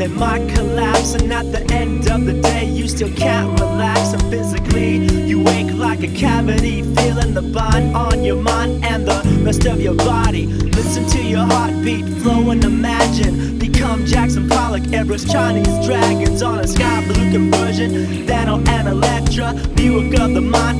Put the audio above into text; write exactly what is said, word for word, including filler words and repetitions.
it might collapse. And at the end of the day, you still can't relax. And physically, you wake like a cavity, feeling the bind on your mind and the rest of your body. Listen to your heartbeat flow and imagine. Become Jackson Pollock, Everest, Chinese dragons on a sky blue conversion. Dano and Electra, Buick of the mind.